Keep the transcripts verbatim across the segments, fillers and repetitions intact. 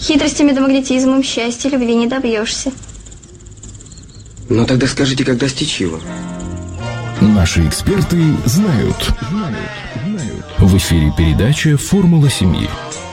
Хитростями да магнетизмом счастья любви не добьешься. Ну тогда скажите, как достичь его? Наши эксперты знают. Знают. Знают. В эфире передача «Формула семьи».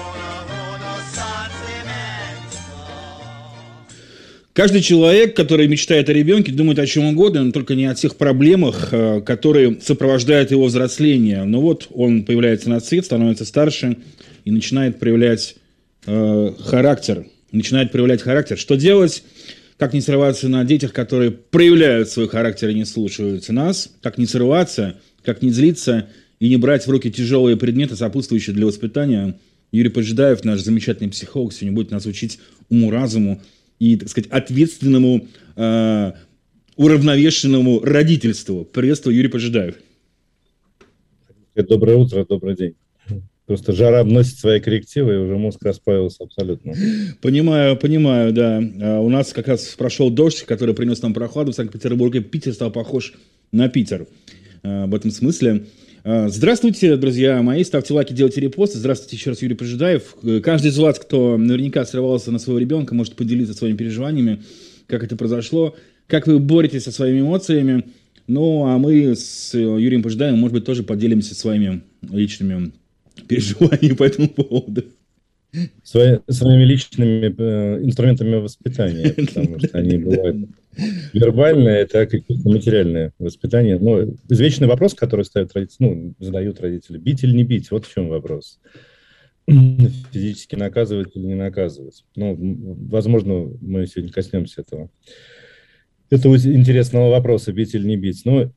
Каждый человек, который мечтает о ребенке, думает о чем угодно, но только не о тех проблемах, которые сопровождают его взросление. Но вот он появляется на свет, становится старше и начинает проявлять э, характер. Начинает проявлять характер. Что делать? Как не срываться на детях, которые проявляют свой характер и не слушаются нас? Как не срываться, как не злиться и не брать в руки тяжелые предметы, сопутствующие для воспитания? Юрий Поджидаев, наш замечательный психолог, сегодня будет нас учить уму-разуму и, так сказать, ответственному, э, уравновешенному родительству. Приветствую, Юрий Поджидаев. Доброе утро, добрый день. Просто жара вносит свои коррективы, и уже мозг расплавился абсолютно. Понимаю, понимаю, да. У нас как раз прошел дождь, который принес нам прохладу в Санкт-Петербурге. Питер стал похож на Питер в этом смысле. Здравствуйте, друзья мои. Ставьте лайки, делайте репосты. Здравствуйте еще раз, Юрий Поджидаев. Каждый из вас, кто наверняка срывался на своего ребенка, может поделиться своими переживаниями, как это произошло, как вы боретесь со своими эмоциями. Ну, а мы с Юрием Поджидаевым, может быть, тоже поделимся своими личными переживаниями по этому поводу. Свои, своими личными э, инструментами воспитания, потому что они бывают вербальные, это какие-то материальные воспитания. Но извечный вопрос, который ставят родители, ну, задают родители: бить или не бить? Вот в чем вопрос. Физически наказывать или не наказывать? Ну, возможно, мы сегодня коснемся этого. этого интересного вопроса: бить или не бить. Но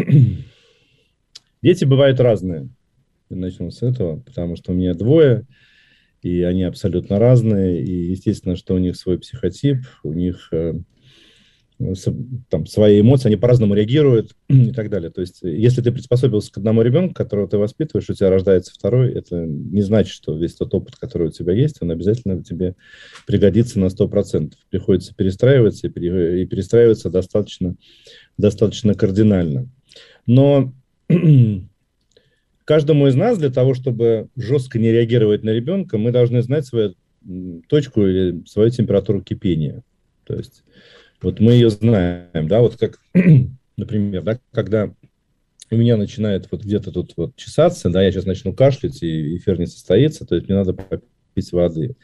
дети бывают разные. Начнем с этого, потому что у меня двое, и они абсолютно разные, и естественно, что у них свой психотип, у них э, там свои эмоции, они по-разному реагируют и так далее. То есть, если ты приспособился к одному ребенку, которого ты воспитываешь, у тебя рождается второй, это не значит, что весь тот опыт, который у тебя есть, он обязательно тебе пригодится на сто процентов. Приходится перестраиваться, и перестраиваться достаточно, достаточно кардинально. Но каждому из нас для того, чтобы жестко не реагировать на ребенка, мы должны знать свою точку или свою температуру кипения. То есть вот мы ее знаем, да, вот как, например, да, когда у меня начинает вот где-то тут вот чесаться, да, я сейчас начну кашлять, и эфир не состоится, то есть мне надо попить воды.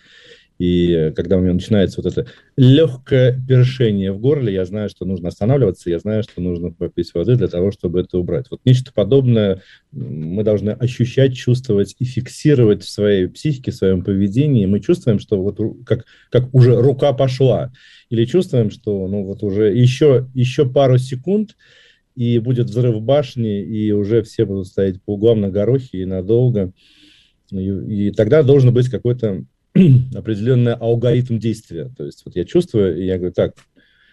И когда у меня начинается вот это легкое першение в горле, я знаю, что нужно останавливаться, я знаю, что нужно попить воды для того, чтобы это убрать. Вот нечто подобное мы должны ощущать, чувствовать и фиксировать в своей психике, в своем поведении. Мы чувствуем, что вот как, как уже рука пошла. Или чувствуем, что ну вот уже еще, еще пару секунд, и будет взрыв башни, и уже все будут стоять по углам на горохе и надолго. И, и тогда должен быть какой-то определенный алгоритм действия. То есть вот я чувствую, и я говорю: так,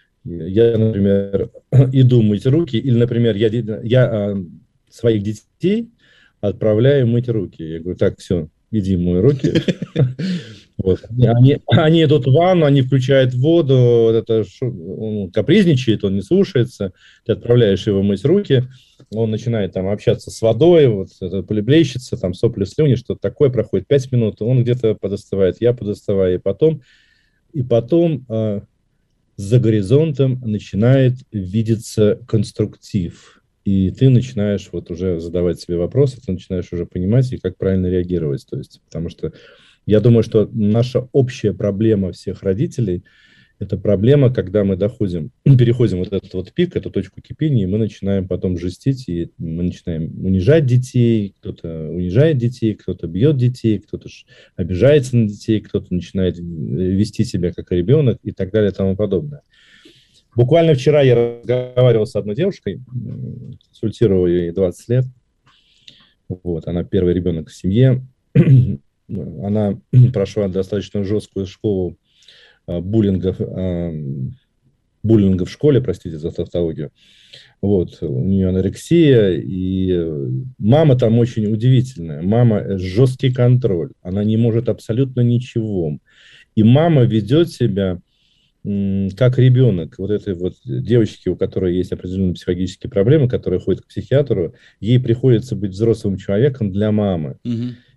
я, например, иду мыть руки, или, например, я, я а, своих детей отправляю мыть руки. Я говорю: так, все, иди мой руки. Вот. Они, они идут в ванну, они включают воду, вот это, он капризничает, он не слушается, ты отправляешь его мыть руки, он начинает там общаться с водой, вот это полиблещется, там сопли, слюни, что-то такое, проходит пять минут, он где-то подостывает, я подостываю, и потом, и потом э, за горизонтом начинает видеться конструктив, и ты начинаешь вот уже задавать себе вопросы, ты начинаешь уже понимать, и как правильно реагировать, то есть, потому что я думаю, что наша общая проблема всех родителей – это проблема, когда мы доходим, переходим вот этот вот пик, эту точку кипения, и мы начинаем потом жестить, и мы начинаем унижать детей, кто-то унижает детей, кто-то бьет детей, кто-то обижается на детей, кто-то начинает вести себя как ребенок и так далее и тому подобное. Буквально вчера я разговаривал с одной девушкой, консультировал ее, ей двадцать лет, вот, она первый ребенок в семье. Она прошла достаточно жесткую школу а, буллинга, а, буллинга в школе, простите за тавтологию. Вот, у нее анорексия, и мама там очень удивительная. Мама жесткий контроль, она не может абсолютно ничего. И мама ведет себя м, как ребенок. Вот этой вот девочки, у которой есть определенные психологические проблемы, которая ходит к психиатру, ей приходится быть взрослым человеком для мамы. Mm-hmm.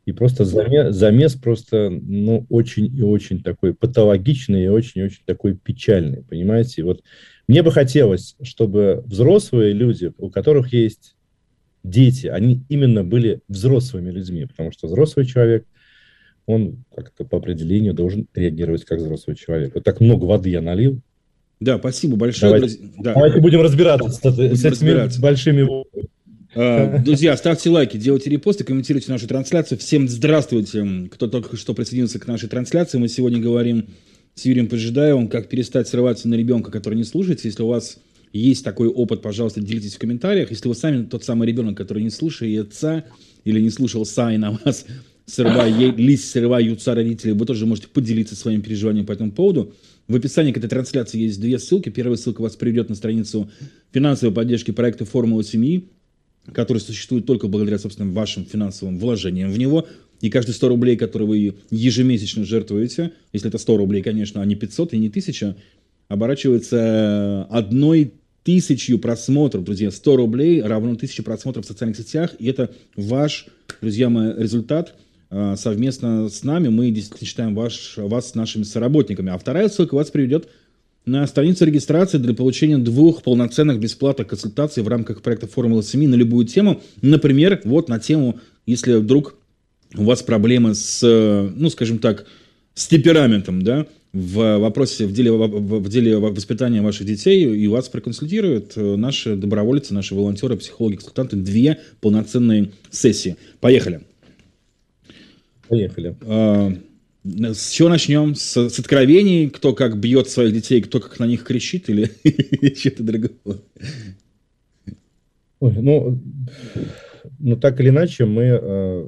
И просто замес, замес просто, ну, очень и очень такой патологичный и очень и очень такой печальный, понимаете? Вот мне бы хотелось, чтобы взрослые люди, у которых есть дети, они именно были взрослыми людьми, потому что взрослый человек, он как-то по определению должен реагировать как взрослый человек. Вот так много воды я налил. Да, спасибо большое. Давайте, друзья. Да. давайте будем разбираться с, Будем с этими разбираться. большими... Друзья, ставьте лайки, делайте репосты, комментируйте нашу трансляцию. Всем здравствуйте, кто только что присоединился к нашей трансляции. Мы сегодня говорим с Юрием Поджидаевым, как перестать срываться на ребенка, который не слушается. Если у вас есть такой опыт, пожалуйста, делитесь в комментариях. Если вы сами тот самый ребенок, который не слушается или не слушался, и на вас срывались, срываются родители, вы тоже можете поделиться своим переживанием по этому поводу. В описании к этой трансляции есть две ссылки. Первая ссылка вас приведет на страницу финансовой поддержки проекта «Формула семьи», который существует только благодаря, собственно, вашим финансовым вложениям в него. И каждые сто рублей, которые вы ежемесячно жертвуете, если это сто рублей, конечно, а не пятьсот и не тысяча, оборачивается одной тысячью просмотров, друзья. сто рублей равно тысяче просмотров в социальных сетях. И это ваш, друзья мои, результат. Совместно с нами мы действительно считаем ваш, вас нашими соработниками. А вторая ссылка вас приведет на страницу регистрации для получения двух полноценных бесплатных консультаций в рамках проекта «Формула семьи» на любую тему. Например, вот на тему, если вдруг у вас проблемы с, ну, скажем так, с темпераментом, да, в вопросе, в деле, в деле воспитания ваших детей, и вас проконсультируют наши добровольцы, наши волонтеры, психологи, консультанты, две полноценные сессии. Поехали. Поехали. С чего начнем? С, с откровений, кто как бьет своих детей, кто как на них кричит, или что-то другого? Ой, ну, ну, так или иначе, мы... Э,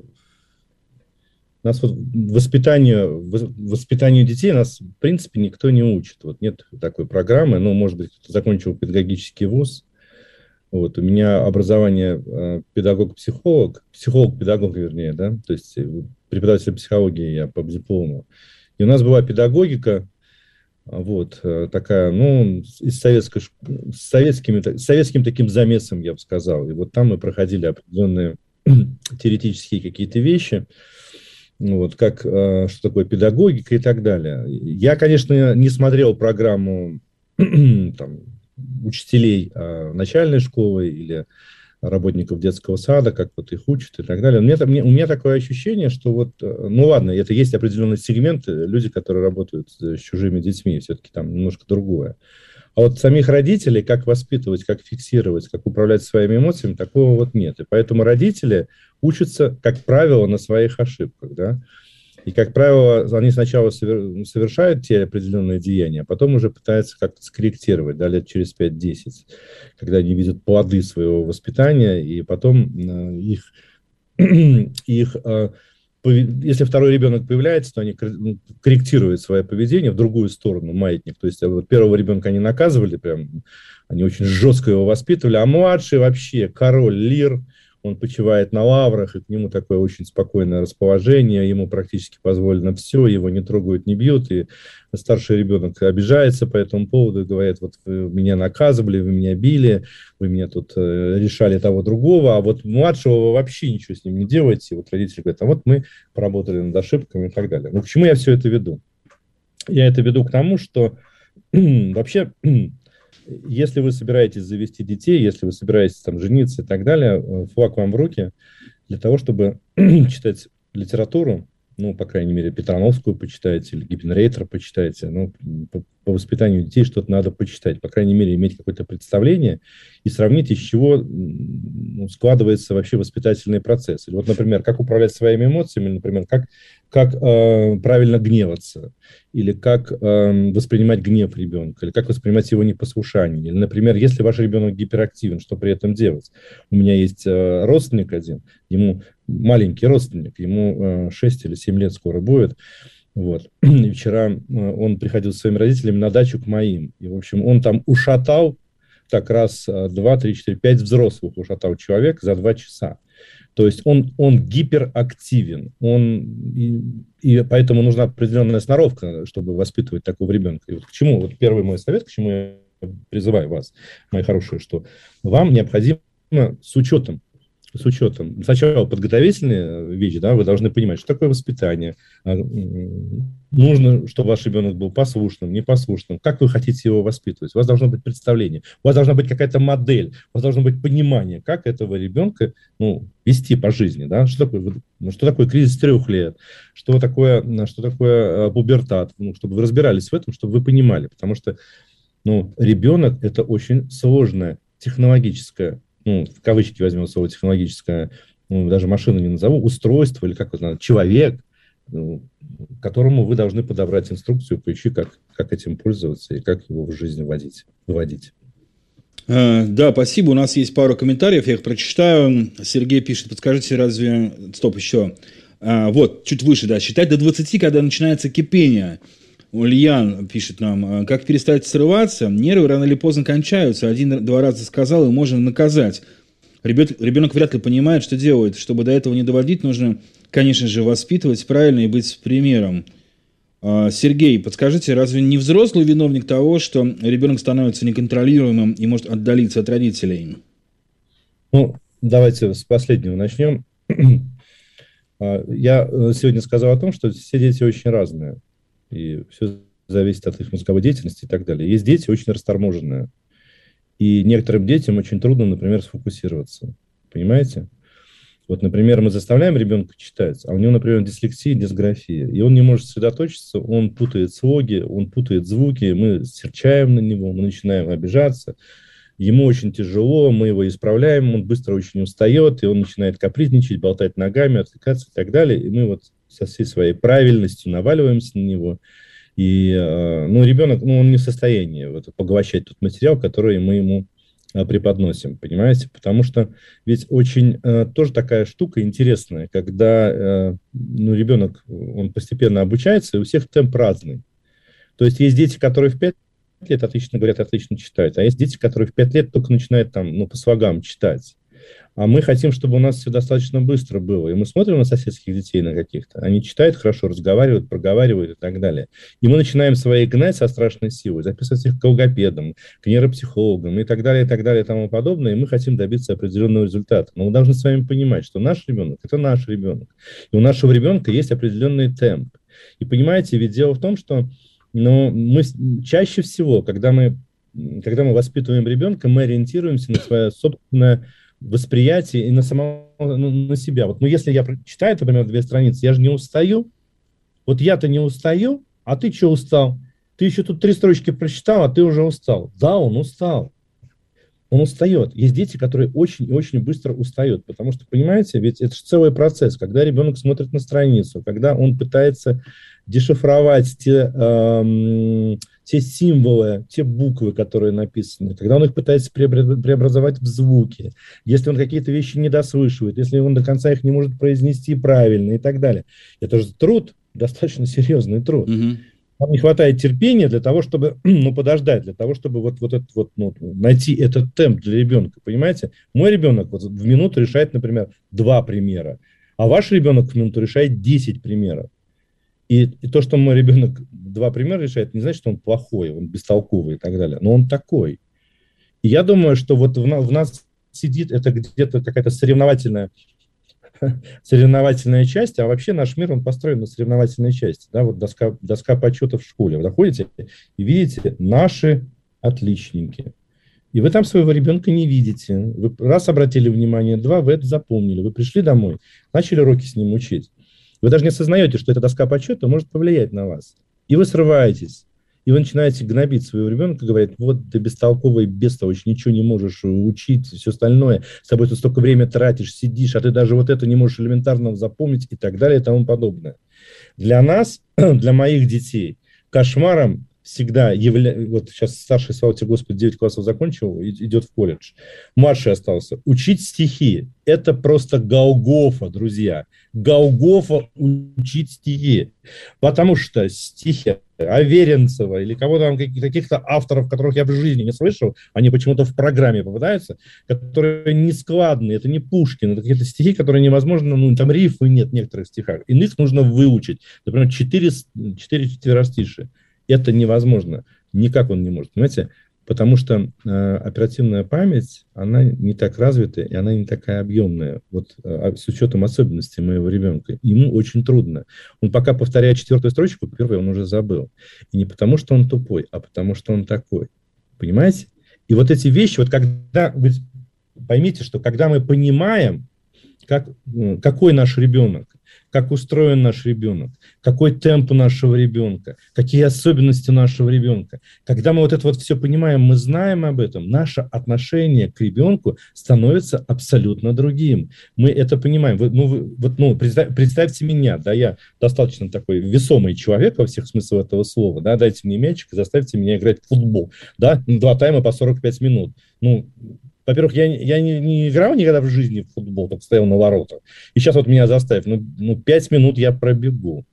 нас вот воспитанию, воспитанию детей нас, в принципе, никто не учит. Вот нет такой программы. Ну, может быть, кто-то закончил педагогический вуз. Вот, у меня образование э, педагог-психолог, психолог-педагог, вернее, да, то есть преподаватель психологии я по диплому. И у нас была педагогика, вот, э, такая, ну, из советской, с, советскими, с советским таким замесом, я бы сказал. И вот там мы проходили определенные теоретические какие-то вещи, вот, как, э, что такое педагогика и так далее. Я, конечно, не смотрел программу, там, учителей а, начальной школы или работников детского сада, как вот их учат и так далее. У меня, у меня такое ощущение, что вот, ну ладно, это есть определенный сегмент, люди, которые работают с чужими детьми, все-таки там немножко другое. А вот самих родителей, как воспитывать, как фиксировать, как управлять своими эмоциями, такого вот нет. И поэтому родители учатся, как правило, на своих ошибках, да. И, как правило, они сначала совершают те определенные деяния, а потом уже пытаются как-то скорректировать, да, лет через пять-десять, когда они видят плоды своего воспитания, и потом э, их, их э, если второй ребенок появляется, то они корректируют свое поведение в другую сторону, маятник. То есть вот первого ребенка они наказывали, прям, они очень жестко его воспитывали, а младший вообще король лир, он почивает на лаврах, и к нему такое очень спокойное расположение, ему практически позволено все, его не трогают, не бьют, и старший ребенок обижается по этому поводу и говорит: вот вы меня наказывали, вы меня били, вы меня тут э, решали того другого, а вот младшего вы вообще ничего с ним не делаете. И вот родители говорят: а вот мы поработали над ошибками и так далее. Ну, к чему я все это веду? Я это веду к тому, что вообще... Если вы собираетесь завести детей, если вы собираетесь там жениться и так далее, флаг вам в руки для того, чтобы читать литературу, ну, по крайней мере, Петрановскую почитайте или Гиппенрейтера почитайте, ну, по, по воспитанию детей что-то надо почитать, по крайней мере, иметь какое-то представление и сравнить, из чего, ну, складывается вообще воспитательный процесс. Или вот, например, как управлять своими эмоциями, или, например, как, как э, правильно гневаться, или как э, воспринимать гнев ребенка, или как воспринимать его непослушание. Или, например, если ваш ребенок гиперактивен, что при этом делать? У меня есть э, родственник один, ему маленький родственник, ему э, шесть или семь лет скоро будет. Вот. И вчера э, он приходил со своими родителями на дачу к моим. И, в общем, он там ушатал так раз, два, три, четыре, пять взрослых ушатал человек за два часа. То есть он, он гиперактивен, он, и, и поэтому нужна определенная сноровка, чтобы воспитывать такого ребенка. И вот к чему, вот первый мой совет, к чему я призываю вас, мои хорошие, что вам необходимо с учетом с учетом. Сначала подготовительные вещи, да, вы должны понимать, что такое воспитание. Нужно, чтобы ваш ребенок был послушным, непослушным. Как вы хотите его воспитывать? У вас должно быть представление, у вас должна быть какая-то модель, у вас должно быть понимание, как этого ребенка, ну, вести по жизни. Да? Что такое, ну, что такое кризис трех лет, что такое, что такое пубертат, ну, чтобы вы разбирались в этом, чтобы вы понимали. Потому что ну, ребенок – это очень сложная технологическая, ну, в кавычки возьмем слово технологическое, ну, даже машину не назову, устройство или как это надо, человек, ну, которому вы должны подобрать инструкцию, поищи, как, как этим пользоваться и как его в жизнь вводить. вводить. А, да, спасибо. У нас есть пару комментариев, я их прочитаю. Сергей пишет, подскажите, разве... Стоп, еще. А, вот, чуть выше, да. Считать до двадцати, когда начинается кипение. Ульян пишет нам, как перестать срываться, нервы рано или поздно кончаются, один-два раза сказал, и можно наказать. Ребят, ребенок вряд ли понимает, что делает. Чтобы до этого не доводить, нужно, конечно же, воспитывать правильно и быть примером. Сергей, подскажите, разве не взрослый виновник того, что ребенок становится неконтролируемым и может отдалиться от родителей? Ну, давайте с последнего начнем. Я сегодня сказал о том, что все дети очень разные. И все зависит от их мозговой деятельности и так далее. Есть дети очень расторможенные. И некоторым детям очень трудно, например, сфокусироваться. Понимаете? Вот, например, мы заставляем ребенка читать, а у него, например, дислексия, дисграфия. И он не может сосредоточиться, он путает слоги, он путает звуки, мы серчаем на него, мы начинаем обижаться. Ему очень тяжело, мы его исправляем, он быстро очень устает, и он начинает капризничать, болтать ногами, отвлекаться и так далее. И мы вот со всей своей правильностью наваливаемся на него. И ну, ребенок, ну, он не в состоянии вот, поглощать тот материал, который мы ему преподносим, понимаете? Потому что ведь очень тоже такая штука интересная, когда ну, ребенок, он постепенно обучается, и у всех темп разный. То есть есть дети, которые в пять лет отлично говорят, отлично читают, а есть дети, которые в пять лет только начинают там, ну, по слогам читать. А мы хотим, чтобы у нас все достаточно быстро было. И мы смотрим на соседских детей на каких-то. Они читают хорошо, разговаривают, проговаривают и так далее. И мы начинаем свои гнать со страшной силой, записывать их к логопедам, к нейропсихологам и так далее, и так далее, и тому подобное. И мы хотим добиться определенного результата. Но мы должны с вами понимать, что наш ребенок – это наш ребенок. И у нашего ребенка есть определенный темп. И понимаете, ведь дело в том, что ну, мы чаще всего, когда мы, когда мы воспитываем ребенка, мы ориентируемся на свое собственное восприятие и на самого, ну, на себя. Вот, ну, если я читаю, например, две страницы, я же не устаю. Вот я-то не устаю, а ты что устал? Ты еще тут три строчки прочитал, а ты уже устал. Да, он устал. Он устает. Есть дети, которые очень и очень быстро устают, потому что, понимаете, ведь это же целый процесс, когда ребенок смотрит на страницу, когда он пытается дешифровать те, эм, те символы, те буквы, которые написаны, когда он их пытается преобразовать в звуки, если он какие-то вещи не дослышивает, если он до конца их не может произнести правильно и так далее. Это же труд, достаточно серьезный труд. Mm-hmm. Нам не хватает терпения для того, чтобы, ну, подождать, для того, чтобы вот, вот, этот, вот, ну, найти этот темп для ребенка, понимаете? Мой ребенок вот в минуту решает, например, два примера, а ваш ребенок в минуту решает десять примеров. И, и то, что мой ребенок два примера решает, не значит, что он плохой, он бестолковый и так далее, но он такой. И я думаю, что вот в, на, в нас сидит это где-то какая-то соревновательная соревновательная часть, а вообще наш мир, он построен на соревновательной части. Да, вот доска, доска почета в школе. Вы заходите и видите наши отличники. И вы там своего ребенка не видите. Вы раз обратили внимание, два, вы это запомнили. Вы пришли домой, начали уроки с ним учить. Вы даже не осознаете, что эта доска почета может повлиять на вас. И вы срываетесь. И вы начинаете гнобить своего ребенка, говорит, вот ты бестолковый, бестолочь, ничего не можешь учить, все остальное, с тобой ты столько времени тратишь, сидишь, а ты даже вот это не можешь элементарно запомнить и так далее и тому подобное. Для нас, для моих детей, кошмаром всегда является, вот сейчас старший, слава тебе Господи, девять классов закончил, идет в колледж, младший остался, учить стихи, это просто Голгофа, друзья, Голгофа учить стихи, потому что стихи Аверинцева или кого-то там, каких-то авторов, которых я в жизни не слышал, они почему-то в программе попадаются, которые не складные, это не Пушкин, это какие-то стихи, которые невозможно, ну, там рифмы нет в некоторых стихах, иных нужно выучить, например, четыре, четыре четверостишие. Это невозможно. Никак он не может, понимаете? Потому что э, оперативная память, она не так развита, и она не такая объемная. Вот э, с учетом особенностей моего ребенка. Ему очень трудно. Он пока повторяет четвертую строчку, первую он уже забыл. И не потому, что он тупой, а потому, что он такой. Понимаете? И вот эти вещи, вот когда... Вы поймите, что когда мы понимаем, как, какой наш ребенок, как устроен наш ребенок, какой темп у нашего ребенка, какие особенности нашего ребенка. Когда мы вот это вот все понимаем, мы знаем об этом, наше отношение к ребенку становится абсолютно другим. Мы это понимаем. Вы, ну, вы, вот, ну, представь, представьте меня, да, я достаточно такой весомый человек во всех смыслах этого слова, да, дайте мне мячик и заставьте меня играть в футбол, да, два тайма по сорок пять минут. Ну, во-первых, я, я не, не играл никогда в жизни в футбол, только стоял на воротах. И сейчас вот меня заставят, ну, ну, пять минут я пробегу.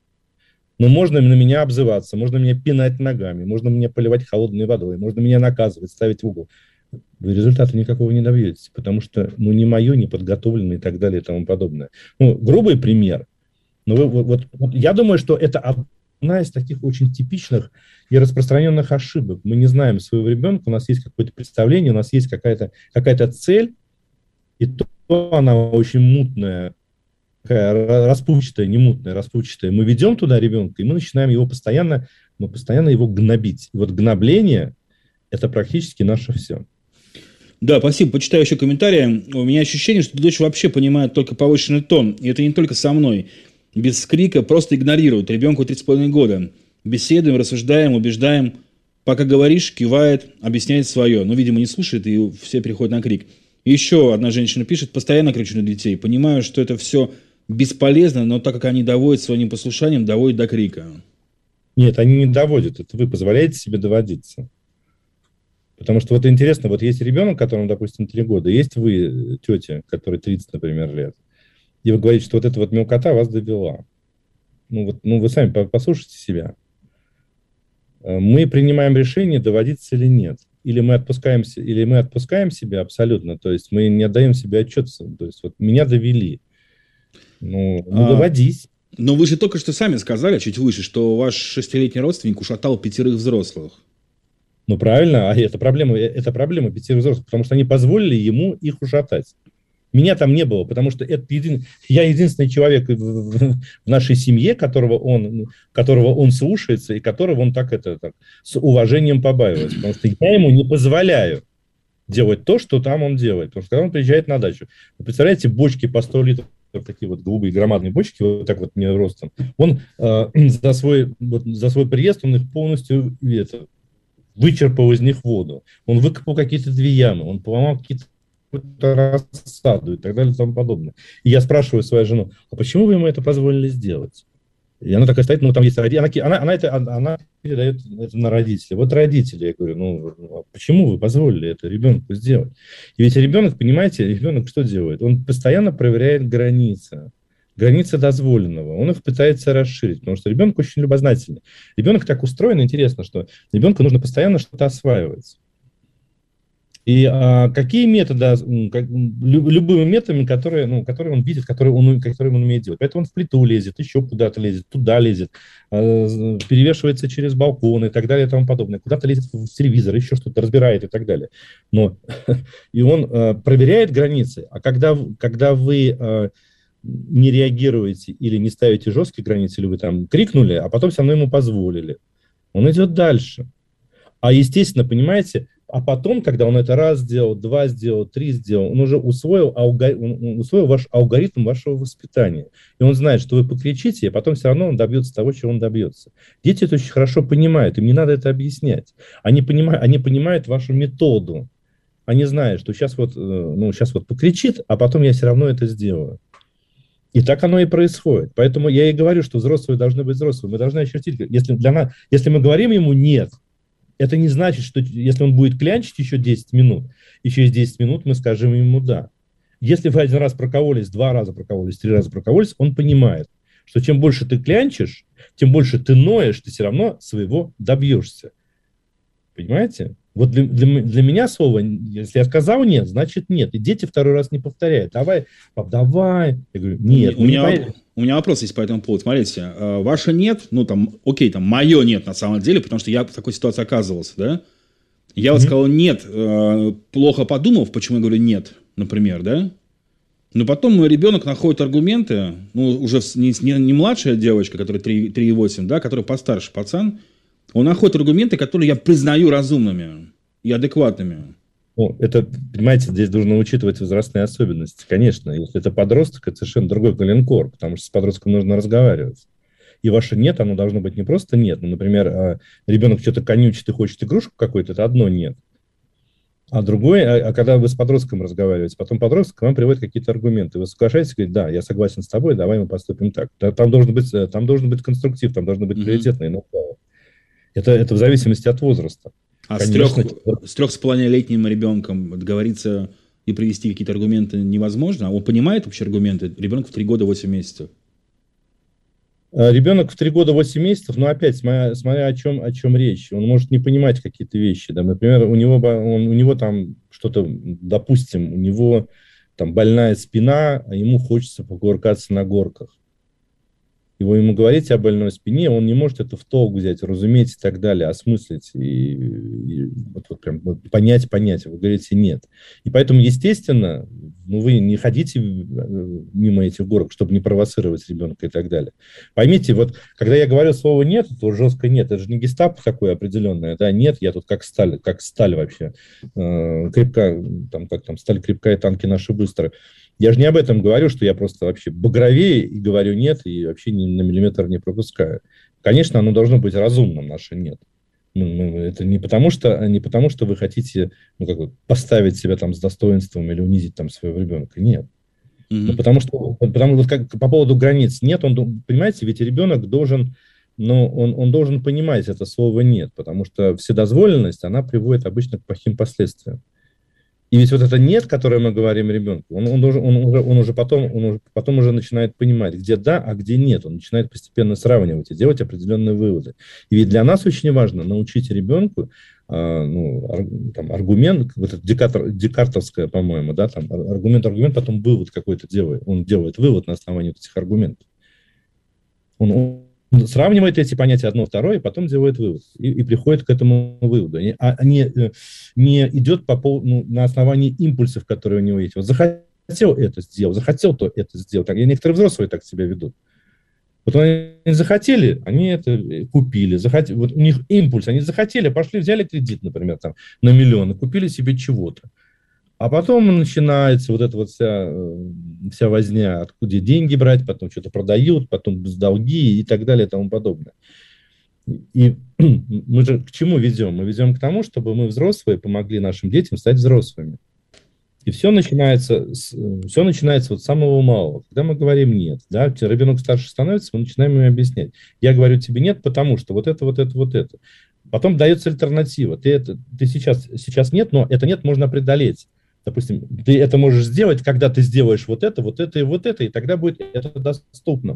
Ну, можно на меня обзываться, можно меня пинать ногами, можно меня поливать холодной водой, можно меня наказывать, ставить в угол. Вы результата никакого не добьетесь, потому что, ну, не мое, не подготовленное и так далее и тому подобное. Ну, грубый пример. Но вы, вот, вот, я думаю, что это одна из таких очень типичных и распространенных ошибок. Мы не знаем своего ребенка, у нас есть какое-то представление, у нас есть какая-то, какая-то цель, и то она очень мутная, такая расплывчатая, не мутная, расплывчатая. Мы ведем туда ребенка, и мы начинаем его постоянно, ну, постоянно его гнобить. И вот гнобление – это практически наше все. Да, спасибо. Почитаю еще комментарии. У меня ощущение, что дочь вообще понимает только повышенный тон. И это не только со мной. Без крика просто игнорирует. Ребенку три с половиной года. Беседуем, рассуждаем, убеждаем. Пока говоришь, кивает, объясняет свое. Но, видимо, не слушает, и все переходят на крик. И еще одна женщина пишет: постоянно кричу на детей. Понимаю, что это все бесполезно, но так как они доводят своим послушанием, доводят до крика. Нет, они не доводят. Это вы позволяете себе доводиться. Потому что вот интересно, вот есть ребенок, которому, допустим, три года, есть вы, тетя, которой тридцать, например, лет, и вы говорите, что вот эта вот мелкота вас довела. Ну, вот, ну вы сами послушайте себя. Мы принимаем решение, доводиться или нет. Или мы отпускаемся, или мы отпускаем себя абсолютно, то есть мы не отдаем себе отчет. То есть вот меня довели. Ну, ну а, доводись. Но вы же только что сами сказали, чуть выше, что ваш шестилетний родственник ушатал пятерых взрослых. Ну, правильно, а это проблема, это проблема пятерых взрослых, потому что они позволили ему их ушатать. Меня там не было, потому что это един... я единственный человек в нашей семье, которого он, которого он слушается и которого он так, это, так с уважением побаивается. Потому что я ему не позволяю делать то, что там он делает. Потому что когда он приезжает на дачу, вы представляете, бочки по сто литров, такие вот голубые громадные бочки, вот так вот мне ростом, он э, за, свой, вот, за свой приезд он их полностью это, вычерпал из них воду. Он выкопал какие-то две ямы, он поломал какие-то рассаду и так далее и тому подобное. И я спрашиваю свою жену: а почему вы ему это позволили сделать? И она такая стоит, ну там есть родители, она, она, она, это, она передает это на родителей. Вот родители, я говорю, ну а почему вы позволили это ребенку сделать? И ведь ребенок, понимаете, ребенок что делает? Он постоянно проверяет границы. Границы дозволенного. Он их пытается расширить, потому что ребенок очень любознательный. Ребенок так устроен, интересно, что ребенку нужно постоянно что-то осваивать. И а, какие методы, как, любыми методами, которые, ну, которые он видит, которые он, которые он умеет делать. Поэтому он в плиту лезет, еще куда-то лезет, туда лезет, а, перевешивается через балкон и так далее и тому подобное. Куда-то лезет в телевизор, еще что-то разбирает и так далее. Но и он а, проверяет границы. А когда, когда вы а, не реагируете или не ставите жесткие границы, или вы там крикнули, а потом все равно ему позволили, он идет дальше. А естественно, понимаете, а потом, когда он это раз сделал, два сделал, три сделал, он уже усвоил, алгори... он усвоил ваш алгоритм вашего воспитания. И он знает, что вы покричите, а потом все равно он добьется того, чего он добьется. Дети это очень хорошо понимают, им не надо это объяснять. Они понимают, они понимают вашу методу. Они знают, что сейчас вот, ну, сейчас вот покричит, а потом я все равно это сделаю. И так оно и происходит. Поэтому я и говорю, что взрослые должны быть взрослыми. Мы должны очертить, если, для нас, если мы говорим ему «нет», это не значит, что если он будет клянчить еще десять минут, и через десять минут мы скажем ему «да». Если вы один раз прокололись, два раза прокололись, три раза прокололись, он понимает, что чем больше ты клянчишь, тем больше ты ноешь, ты все равно своего добьешься. Понимаете? Вот для, для, для меня слово, если я сказал «нет», значит «нет». И дети второй раз не повторяют. Давай, пап, давай. Я говорю, нет. У, у, меня, у меня вопрос есть по этому поводу. Смотрите, ваше «нет», ну там, окей, там, мое «нет» на самом деле, потому что я в такой ситуации оказывался, да? Я вот сказал «нет», э, плохо подумав, почему я говорю «нет», например, да? Но потом мой ребенок находит аргументы, ну, уже не, не, не младшая девочка, которая три и восемь, да, которая постарше пацан, он находит аргументы, которые я признаю разумными и адекватными. Ну, это, понимаете, здесь нужно учитывать возрастные особенности. Конечно, если это подросток, это совершенно другой коленкор, потому что с подростком нужно разговаривать. И ваше «нет», оно должно быть не просто «нет». Ну, например, ребенок что-то конючит и хочет игрушку какую-то, это одно «нет». А другое, а, а когда вы с подростком разговариваете, потом подросток к вам приводит какие-то аргументы. Вы соглашаетесь, говорите, да, я согласен с тобой, давай мы поступим так. Там должен быть, там должен быть конструктив, там должно быть mm-hmm. приоритетное. Но это, это в зависимости от возраста. А Конечно, с, трех, с трех с половиной летним ребенком договориться и привести какие-то аргументы невозможно? Он понимает вообще аргументы? Ребенок в три года восемь месяцев. Ребенок в три года восемь месяцев, но опять, смотря, смотря о, чем, о чем речь, он может не понимать какие-то вещи. Да? Например, у него, он, у него там что-то, допустим, у него там больная спина, а ему хочется покувыркаться на горках. Его ему говорите о больной спине, он не может это в толк взять, разуметь и так далее, осмыслить и, и вот, вот прям вот понять, понять. Вы говорите нет. И поэтому, естественно, ну, вы не ходите мимо этих горок, чтобы не провоцировать ребенка и так далее. Поймите, вот когда я говорю слово нет, то жестко нет. Это же не гестапо такое определенное. Да, нет, я тут как сталь, как сталь вообще. Э, крепка, там, как там, сталь крепкая, танки наши быстро. Я же не об этом говорю, что я просто вообще багровее и говорю нет, и вообще ни на миллиметр не пропускаю. Конечно, оно должно быть разумным, наше нет. Это не потому, что, не потому, что вы хотите ну, как бы поставить себя там с достоинством или унизить там своего ребенка. Нет. Mm-hmm. Ну, потому что, потому, вот как, по поводу границ нет, он, понимаете, ведь ребенок должен, ну, он, он должен понимать это слово нет, потому что вседозволенность, она приводит обычно к плохим последствиям. И ведь вот это «нет», которое мы говорим ребенку, он, он, должен, он, уже, он уже потом, он уже, потом уже начинает понимать, где «да», а где «нет». Он начинает постепенно сравнивать и делать определенные выводы. И ведь для нас очень важно научить ребенку а, ну, ар, там, аргумент, вот это декартор, декартовское, по-моему, да, там аргумент, аргумент, потом вывод какой-то делает. Он делает вывод на основании этих аргументов. Он, он сравнивает эти понятия одно, второе, и потом делает вывод. И, и приходит к этому выводу. А не, не идет по, ну, на основании импульсов, которые у него есть. Вот захотел это сделать, захотел то это сделать. И некоторые взрослые так себя ведут. Вот они захотели, они это купили. Захотели, вот у них импульс, они захотели, пошли, взяли кредит, например, там, на миллион, и купили себе чего-то. А потом начинается вот эта вот вся, вся возня, откуда деньги брать, потом что-то продают, потом долги и так далее и тому подобное. И мы же к чему ведем? Мы ведем к тому, чтобы мы, взрослые, помогли нашим детям стать взрослыми. И все начинается, с, все начинается вот с самого малого. Когда мы говорим «нет», да, ребенок старше становится, мы начинаем ему объяснять. Я говорю тебе «нет», потому что вот это, вот это, вот это. Потом дается альтернатива. Ты, это, ты сейчас, сейчас «нет», но это «нет» можно преодолеть. Допустим, ты это можешь сделать, когда ты сделаешь вот это, вот это и вот это, и тогда будет это доступно.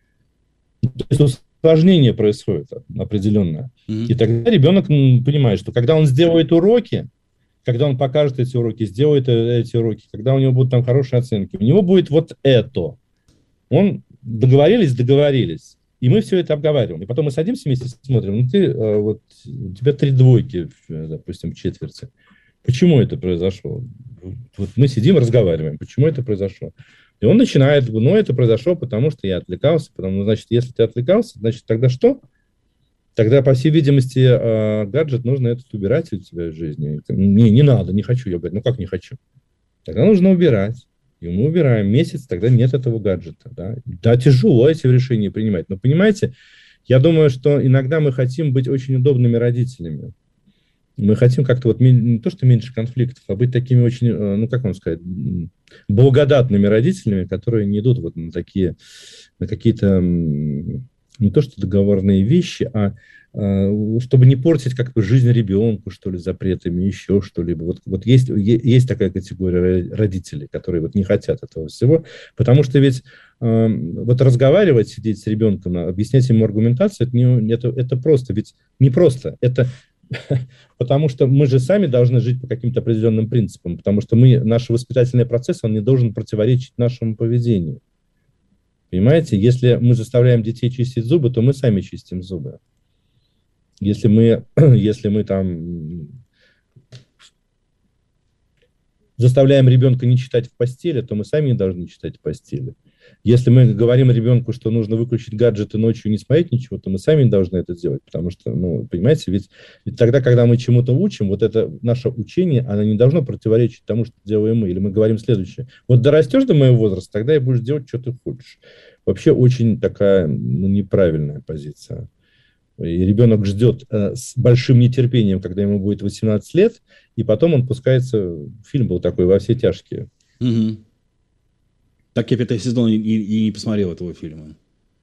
То есть усложнение происходит определенное. Mm-hmm. И тогда ребенок понимает, что когда он сделает уроки, когда он покажет эти уроки, сделает эти уроки, когда у него будут там хорошие оценки, у него будет вот это. Он договорились, договорились. И мы все это обговариваем. И потом мы садимся вместе и смотрим, ну ты, вот, у тебя три двойки, допустим, в четверти. Почему это произошло? Вот мы сидим, разговариваем. Почему это произошло? И он начинает, ну, это произошло, потому что я отвлекался. Потому, значит, если ты отвлекался, значит, тогда что? Тогда, по всей видимости, гаджет нужно этот убирать у тебя в жизни. Не, не надо, не хочу. Я говорю, ну, как не хочу? Тогда нужно убирать. И мы убираем месяц, тогда нет этого гаджета. Да, да тяжело эти решения принимать. Но, понимаете, я думаю, что иногда мы хотим быть очень удобными родителями. Мы хотим как-то вот не то, что меньше конфликтов, а быть такими очень, ну, как вам сказать, благодатными родителями, которые не идут вот на такие, на какие-то, не то что договорные вещи, а чтобы не портить как-то жизнь ребенку, что ли, запретами, еще что-либо. Вот, вот есть, есть такая категория родителей, которые вот не хотят этого всего, потому что ведь вот разговаривать, сидеть с ребенком, объяснять ему аргументацию, это, не, это, это просто, ведь не просто, это потому что мы же сами должны жить по каким-то определенным принципам, потому что мы, наш воспитательный процесс, он не должен противоречить нашему поведению. Понимаете? Если мы заставляем детей чистить зубы, то мы сами чистим зубы. Если мы, если мы там заставляем ребенка не читать в постели, то мы сами не должны читать в постели. Если мы говорим ребенку, что нужно выключить гаджеты ночью и не смотреть ничего, то мы сами не должны это делать. Потому что, ну, понимаете, ведь, ведь тогда, когда мы чему-то учим, вот это наше учение, оно не должно противоречить тому, что делаем мы. Или мы говорим следующее. Вот дорастешь до моего возраста, тогда и будешь делать, что ты хочешь. Вообще очень такая, ну, неправильная позиция. И ребенок ждет э, с большим нетерпением, когда ему будет восемнадцать лет, и потом он пускается... Фильм был такой «Во все тяжкие». Угу. Так я пятый сезон и, и не посмотрел этого фильма.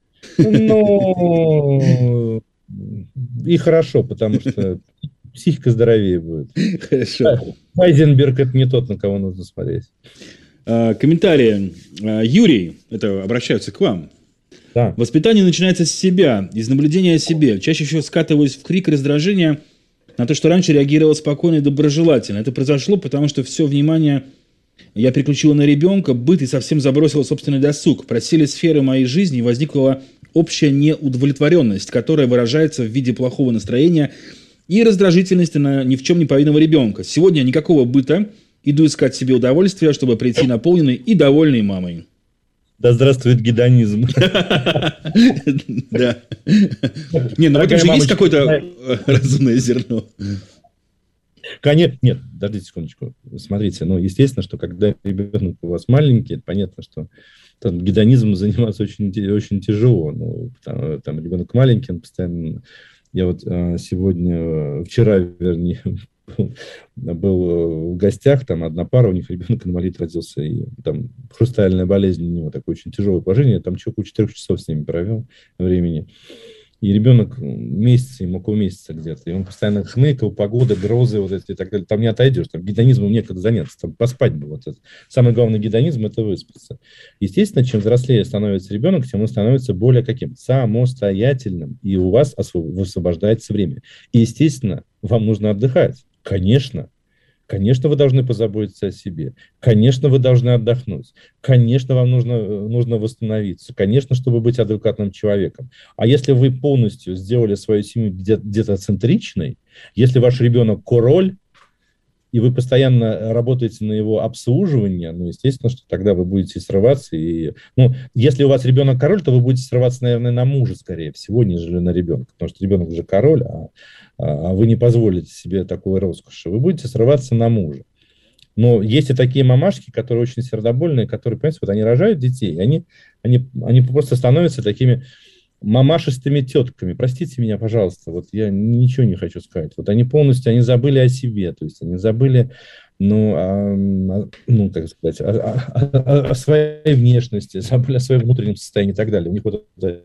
Ну, и хорошо, потому что психика здоровее будет. Хорошо. Хайзенберг – это не тот, на кого нужно смотреть. А, комментарии. А, Юрий, это обращаются к вам. Да. Воспитание начинается с себя, из наблюдения о себе. Чаще всего скатываюсь в крик и раздражение на то, что раньше реагировал спокойно и доброжелательно. Это произошло, потому что все внимание я переключила на ребенка, быт и совсем забросила собственный досуг. Просели сферы моей жизни, и возникла общая неудовлетворенность, которая выражается в виде плохого настроения и раздражительности на ни в чем не повинного ребенка. Сегодня никакого быта, иду искать себе удовольствие, чтобы прийти наполненной и довольной мамой. Да здравствует гедонизм. Да. Не, ну в этом же есть какое-то разумное зерно. Конечно, нет, подождите секундочку. Смотрите, ну, естественно, что когда ребенок у вас маленький, это понятно, что там, гедонизмом заниматься очень, очень тяжело. Ну, там, там ребенок маленький, он постоянно... Я вот а, сегодня, вчера, вернее, был в гостях, там одна пара, у них ребенок инвалид родился, и там хрустальная болезнь у него, такое очень тяжелое положение, там человек четырех часов с ними провел времени. И ребенок месяц, ему около месяца где-то, и он постоянно хныкал, погода, грозы, вот эти и так далее. Там не отойдешь, там гедонизмом некогда заняться, там поспать было. Вот это. Самый главный гедонизм – это выспаться. Естественно, чем взрослее становится ребенок, тем он становится более каким? Самостоятельным, и у вас высвобождается время. И, естественно, вам нужно отдыхать. Конечно. Конечно, вы должны позаботиться о себе. Конечно, вы должны отдохнуть. Конечно, вам нужно, нужно восстановиться. Конечно, чтобы быть адекватным человеком. А если вы полностью сделали свою семью детоцентричной, если ваш ребенок король, и вы постоянно работаете на его обслуживание, ну, естественно, что тогда вы будете срываться. И, ну, если у вас ребенок король, то вы будете срываться, наверное, на мужа, скорее всего, нежели на ребенка. Потому что ребенок уже король, а, а вы не позволите себе такой роскоши. Вы будете срываться на мужа. Но есть и такие мамашки, которые очень сердобольные, которые, понимаете, вот они рожают детей, и они, они, они просто становятся такими мамашистыми тетками. Простите меня, пожалуйста, вот я ничего не хочу сказать. Вот они полностью, они забыли о себе, то есть они забыли, ну, о, ну как сказать, о, о, о своей внешности, забыли о своем внутреннем состоянии и так далее. У них вот это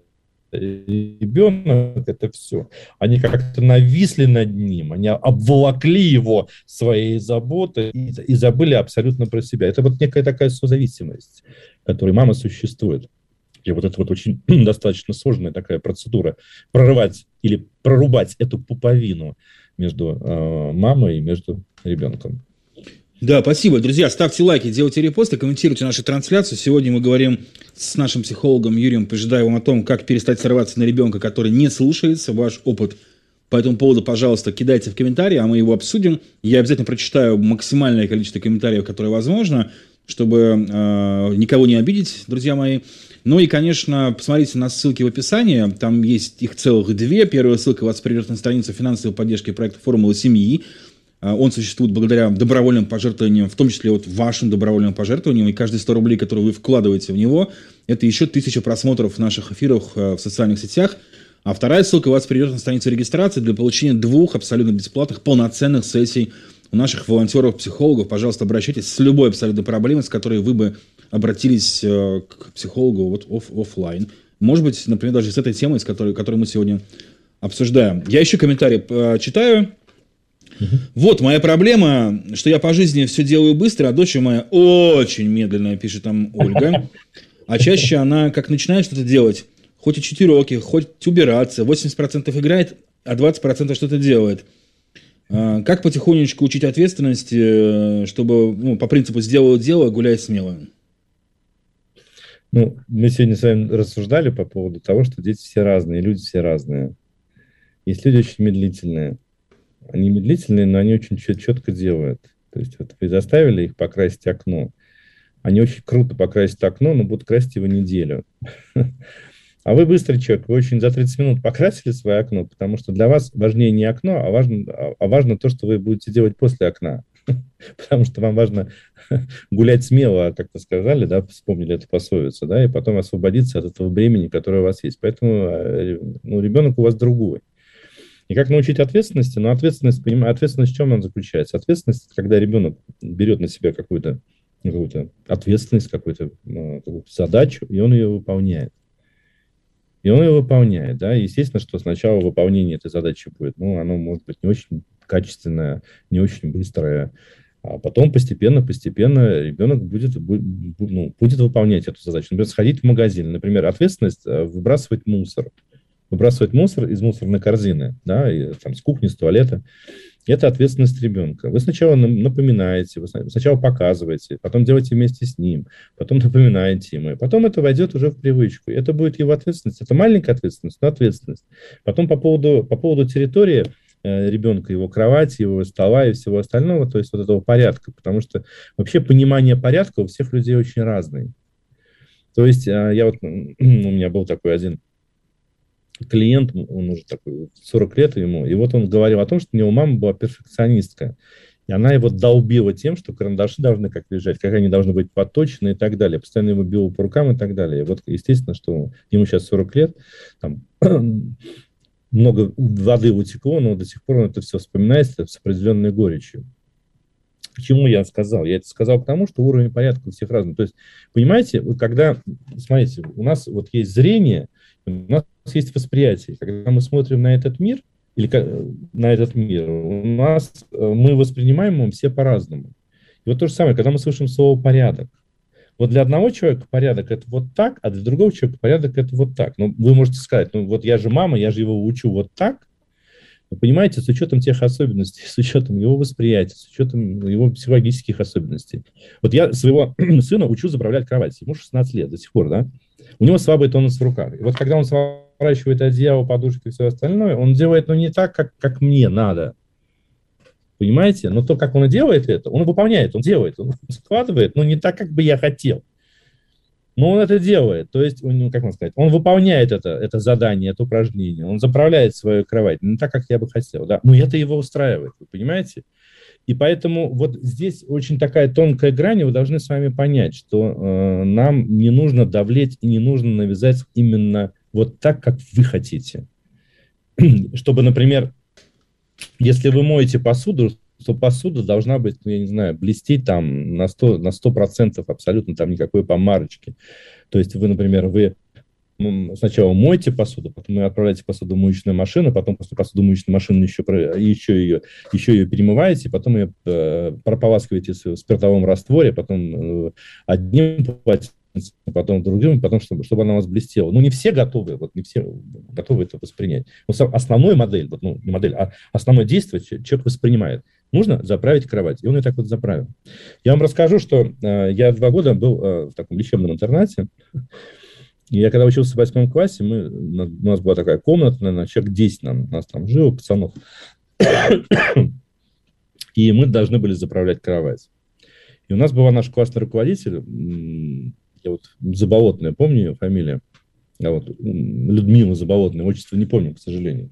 ребенок, это все. Они как-то нависли над ним, они обволокли его своей заботой и, и забыли абсолютно про себя. Это вот некая такая созависимость, в которой мама существует. И вот это вот очень достаточно сложная такая процедура. Прорывать или прорубать эту пуповину между э, мамой и между ребенком. Да, спасибо. Друзья, ставьте лайки, делайте репосты, комментируйте нашу трансляцию. Сегодня мы говорим с нашим психологом Юрием Пожидаевым о том, как перестать срываться на ребенка, который не слушается. Ваш опыт по этому поводу, пожалуйста, кидайте в комментарии, а мы его обсудим. Я обязательно прочитаю максимальное количество комментариев, которое возможно, чтобы э, никого не обидеть, друзья мои. Ну и, конечно, посмотрите на ссылки в описании, там есть их целых две. Первая ссылка вас приведет на страницу финансовой поддержки проекта «Формула семьи». Он существует благодаря добровольным пожертвованиям, в том числе вот вашим добровольным пожертвованиям, и каждые сто рублей, которые вы вкладываете в него, это еще тысяча просмотров наших эфиров в социальных сетях. А вторая ссылка вас приведет на страницу регистрации для получения двух абсолютно бесплатных полноценных сессий у наших волонтеров-психологов. Пожалуйста, обращайтесь с любой абсолютно проблемой, с которой вы бы обратились к психологу вот оф- офлайн. Может быть, например, даже с этой темой, с которой, которую мы сегодня обсуждаем. Я еще комментарий читаю. Uh-huh. Вот моя проблема, что я по жизни все делаю быстро, а дочь моя очень медленная, пишет там Ольга. А чаще она как начинает что-то делать, хоть учить уроки, хоть убираться, восемьдесят процентов играет, а двадцать процентов что-то делает. Как потихонечку учить ответственности, чтобы, ну, по принципу «сделал дело, гуляй смело»? Ну, мы сегодня с вами рассуждали по поводу того, что дети все разные, люди все разные. Есть люди очень медлительные. Они медлительные, но они очень четко делают. То есть вот вы заставили их покрасить окно. Они очень круто покрасят окно, но будут красить его неделю. А вы быстрый человек, вы очень за тридцать минут покрасили свое окно, потому что для вас важнее не окно, а важно, а важно то, что вы будете делать после окна. Потому что вам важно гулять смело, как вы сказали, да, вспомнили эту пословицу, да, и потом освободиться от этого бремени, которое у вас есть. Поэтому ну, ребенок у вас другой. И как научить ответственности? Ну, ответственность, понимаю, ответственность в чем она заключается? Ответственность, когда ребенок берет на себя какую-то, какую-то ответственность, какую-то, какую-то задачу, и он ее выполняет. И он ее выполняет, да, и естественно, что сначала выполнение этой задачи будет, ну, оно может быть не очень качественное, не очень быстрое, а потом постепенно, постепенно ребенок будет, будет, ну, будет выполнять эту задачу. Например, сходить в магазин, например, ответственность выбрасывать мусор, выбрасывать мусор из мусорной корзины, да, и, там, с кухни, с туалета. Это ответственность ребенка. Вы сначала напоминаете, вы сначала показываете, потом делаете вместе с ним, потом напоминаете ему, потом это войдет уже в привычку. Это будет его ответственность. Это маленькая ответственность, но ответственность. Потом по поводу, по поводу территории э, ребенка, его кровати, его стола и всего остального, то есть вот этого порядка, потому что вообще понимание порядка у всех людей очень разное. То есть э, я вот, у меня был такой один клиент, он уже такой, сорок лет ему, и вот он говорил о том, что у него мама была перфекционистка, и она его долбила тем, что карандаши должны как лежать, как они должны быть подточены и так далее, постоянно его била по рукам и так далее. И вот, естественно, что ему сейчас сорок лет, там, много воды утекло, но до сих пор он это все вспоминает с определенной горечью. Почему я сказал? Я это сказал к тому, что уровень порядка у всех разный. То есть, понимаете, когда, смотрите, у нас вот есть зрение, у нас есть восприятие. Когда мы смотрим на этот мир, или на этот мир, у нас, мы воспринимаем его все по-разному. И вот то же самое, когда мы слышим слово «порядок». Вот для одного человека порядок – это вот так, а для другого человека порядок – это вот так. Ну, вы можете сказать, ну вот я же мама, я же его учу вот так. Вы понимаете, с учетом тех особенностей, с учетом его восприятия, с учетом его психологических особенностей. Вот я своего сына учу заправлять кровать. Ему шестнадцать лет до сих пор, да? У него слабый тонус в руках. И вот когда он сворачивает одеяло, подушки и все остальное, он делает, ну, не так, как, как мне надо. Понимаете? Но то, как он делает это, он выполняет, он делает, он складывает, но не так, как бы я хотел. Но он это делает, то есть, ну, как можно сказать, он выполняет это, это задание, это упражнение, он заправляет свою кровать не так, как я бы хотел, да, но это его устраивает, вы понимаете? И поэтому вот здесь очень такая тонкая грань, и вы должны с вами понять, что э, нам не нужно давлеть и не нужно навязать именно вот так, как вы хотите. Чтобы, например, если вы моете посуду, то посуда должна быть, ну, я не знаю, блестеть там на сто, на сто процентов абсолютно, там никакой помарочки. То есть вы, например, вы сначала моете посуду, потом вы отправляете посуду в моечную машину, потом после посудомоечной машины еще, еще, ее, еще ее перемываете, потом ее э, прополаскиваете в спиртовом растворе, потом э, одним полотенцем, потом другим, потом, чтобы, чтобы она у вас блестела. Ну, не все готовы, вот не все готовы это воспринять. Но основную модель, вот, ну, не модель, а основное действие человек воспринимает. Нужно заправить кровать. И он ее так вот заправил. Я вам расскажу, что э, я два года был э, в таком лечебном интернате. И я когда учился в восьмом классе, мы, у нас была такая комната, наверное, человек десять нам, нас там жило, пацанов. И мы должны были заправлять кровать. И у нас была наш классный руководитель, я вот Заболотная, помню ее фамилия, а вот, Людмила Заболотная, отчество не помню, к сожалению.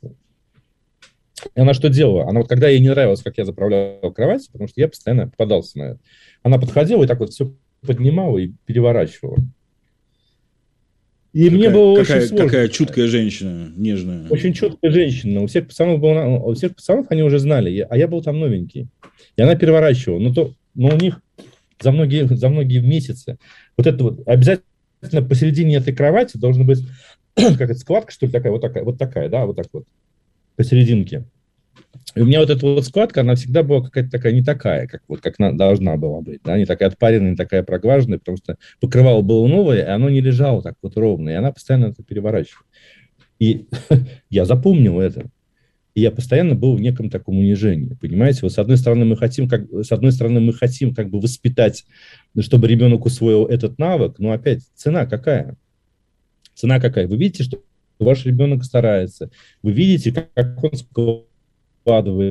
И она что делала? Она вот, когда ей не нравилось, как я заправлял кровать, потому что я постоянно попадался на это, она подходила и так вот все поднимала и переворачивала. И какая, мне было какая, очень сложно. Какая чуткая женщина, нежная. Очень чуткая женщина. У всех пацанов, было, у всех пацанов они уже знали, а я был там новенький. И она переворачивала. Но, то, но у них за многие, за многие месяцы вот это вот обязательно посередине этой кровати должна быть как-то складка, что ли, такая, вот такая, вот такая, да, вот так вот, посерединке. И у меня вот эта вот складка, она всегда была какая-то такая, не такая, как, вот, как она должна была быть, да, не такая отпаренная, не такая проглаженная, потому что покрывало было новое, и оно не лежало так вот ровно, и она постоянно это переворачивала. И я запомнил это. И я постоянно был в неком таком унижении, понимаете? Вот с одной стороны мы хотим, как, с одной стороны мы хотим как бы воспитать, чтобы ребенок усвоил этот навык, но опять цена какая? Цена какая? Вы видите, что ваш ребенок старается, вы видите, как он складывает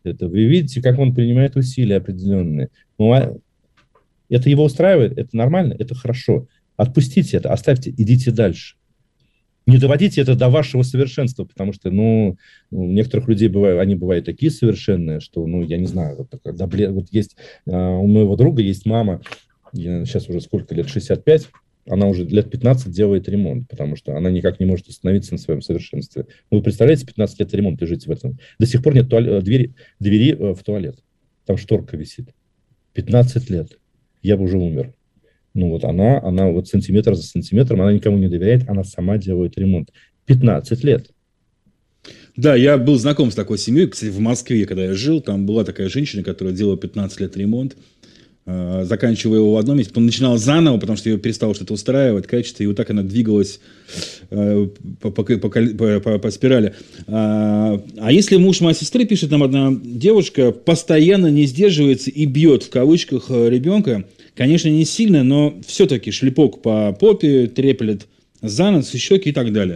это. Вы видите, как он принимает усилия определенные. Ну, а это его устраивает, это нормально, это хорошо. Отпустите это, оставьте, идите дальше. Не доводите это до вашего совершенства, потому что, ну, у некоторых людей бывают, они бывают такие совершенные, что, ну, я не знаю, вот, такая, да, блин, вот есть, а, у моего друга есть мама, сейчас уже сколько лет, шестьдесят пять, она уже лет пятнадцать делает ремонт, потому что она никак не может остановиться на своем совершенстве. Ну, вы представляете, пятнадцать лет ремонта и жить в этом. До сих пор нет туалет, двери, двери в туалет, там шторка висит. пятнадцать лет, я бы уже умер. Ну вот она, она вот сантиметр за сантиметром, она никому не доверяет, она сама делает ремонт. пятнадцать лет. Да, я был знаком с такой семьей, кстати, в Москве, когда я жил, там была такая женщина, которая делала пятнадцать лет ремонт, э, заканчивая его в одном месте, потом начинала заново, потому что ее перестало что-то устраивать, качество, и вот так она двигалась э, по, по, по, по, по спирали. А, а если муж моей сестры, пишет нам одна девушка, постоянно не сдерживается и бьет, в кавычках, ребенка, конечно, не сильно, но все-таки шлепок по попе, треплет за нос, щеки и так далее.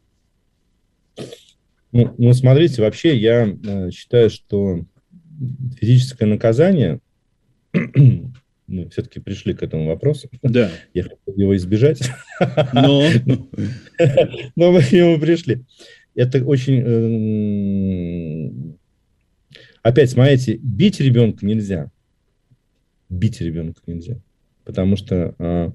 Ну, ну смотрите, вообще я э, считаю, что физическое наказание, мы все-таки пришли к этому вопросу, да. Я хотел его избежать, но, но мы к нему пришли. Это очень... Опять, смотрите, бить ребенка нельзя. Бить ребенка нельзя. Потому что, а,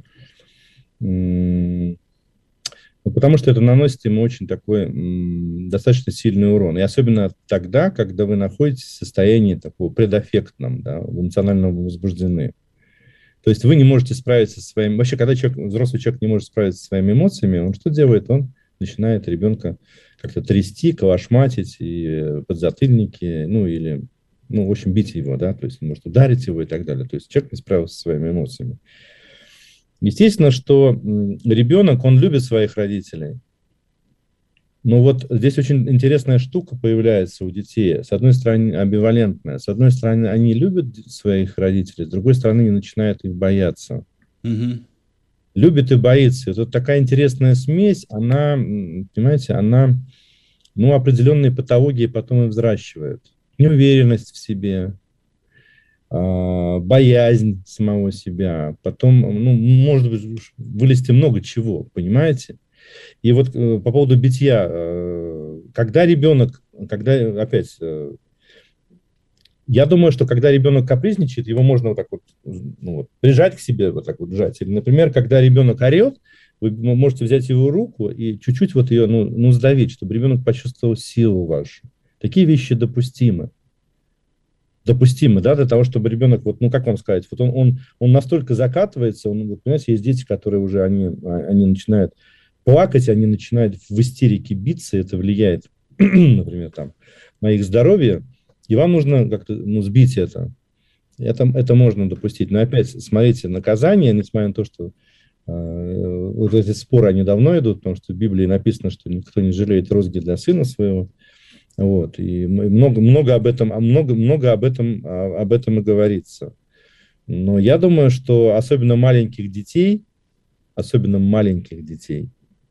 м, ну, потому что это наносит ему очень такой м, достаточно сильный урон. И особенно тогда, когда вы находитесь в состоянии такого предаффектном, да, эмоционально возбуждены. То есть вы не можете справиться со своими... Вообще, когда человек, взрослый человек не может справиться со своими эмоциями, он что делает? Он начинает ребенка как-то трясти, калашматить, и подзатыльники, ну или... ну, в общем, бить его, да, то есть может ударить его и так далее. То есть человек не справился со своими эмоциями. Естественно, что ребенок, он любит своих родителей. Но вот здесь очень интересная штука появляется у детей. С одной стороны, амбивалентная. С одной стороны, они любят своих родителей, с другой стороны, они начинают их бояться. Угу. Любит и боится. Это вот такая интересная смесь, она, понимаете, она, ну, определенные патологии потом и взращивает. Неуверенность в себе, боязнь самого себя, потом, ну, может быть, вылезти много чего, понимаете? И вот по поводу битья, когда ребенок, когда, опять, я думаю, что когда ребенок капризничает, его можно вот так вот, ну, вот прижать к себе, вот так вот сжать. Или, например, когда ребенок орет, вы можете взять его руку и чуть-чуть вот ее, ну, ну сдавить, чтобы ребенок почувствовал силу вашу. Такие вещи допустимы. Допустимы, да, для того, чтобы ребенок, вот, ну, как вам сказать, вот он, он, он настолько закатывается, он, вот, понимаете, есть дети, которые уже, они, они начинают плакать, они начинают в истерике биться, это влияет, например, там, на их здоровье, и вам нужно как-то, ну, сбить это. это. Это можно допустить. Но опять, смотрите, наказание, несмотря на то, что э, вот эти споры, они давно идут, потому что в Библии написано, что никто не жалеет розги для сына своего. Вот, и много, много об этом, много, много об этом, об этом и говорится. Но я думаю, что особенно маленьких детей, особенно маленьких детей,